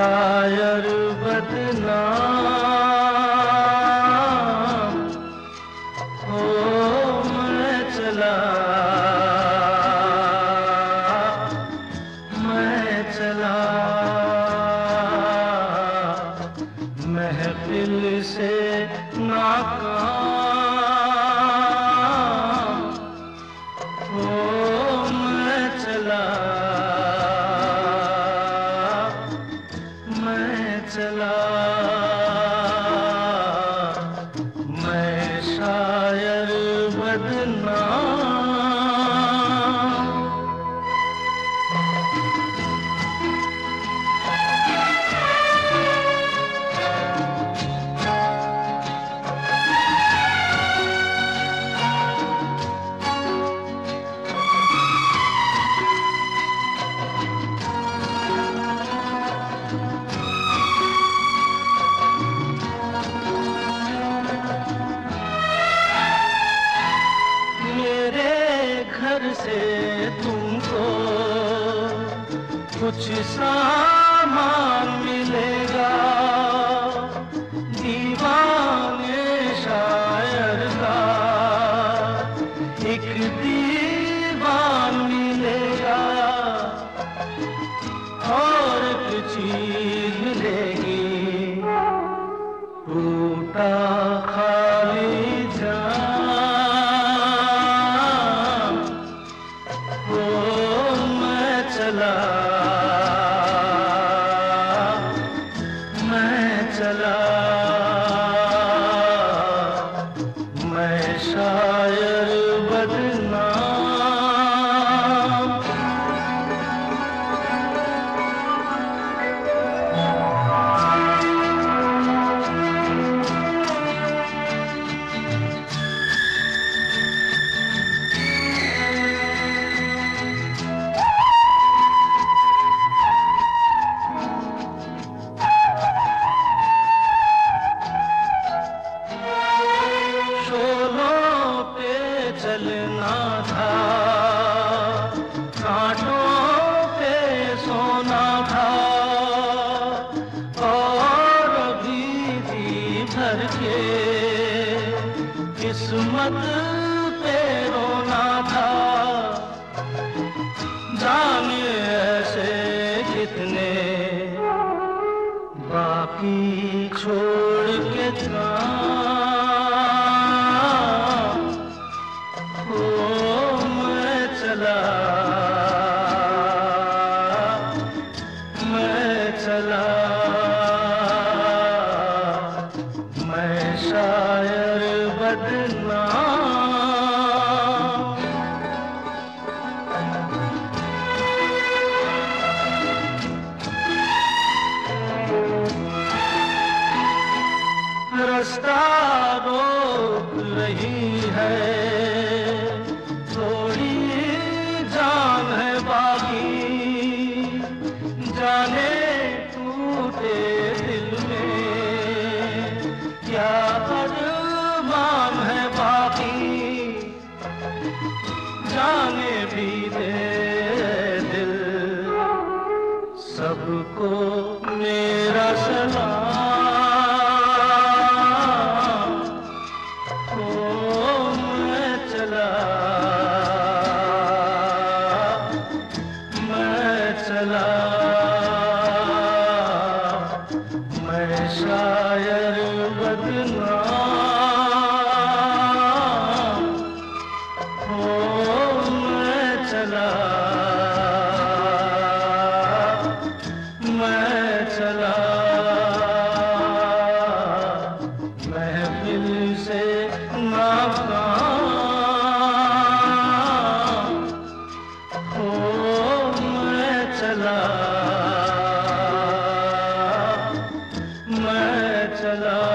शायर बदनाम हो मैं चला महफिल से नाकाम हो मैं चला मैं शायर बदनाम। घर से तुमको कुछ सामान मिलेगा, दीवाने शायर का एक दीवान मिलेगा, और एक चीज मिलेगी टूटा खाली मैं शायर बदनाम। चलना था, कांटों पे सोना था, और अभी भी भर के किस्मत पे रोना था। जाने ऐसे कितने बाकी छोड़ के मैं शायर बदनाम। रास्ता रोक रही है, थोड़ी जान है बाकी, जाने टूटे दिल में क्या अरमान है बाकी, जाने भी दे दिल सबको मेरा सलाम हो मैं चला मैं शायर बदनाम हो मैं चला महफिल से नाकाम हो मैं चला मैं चला।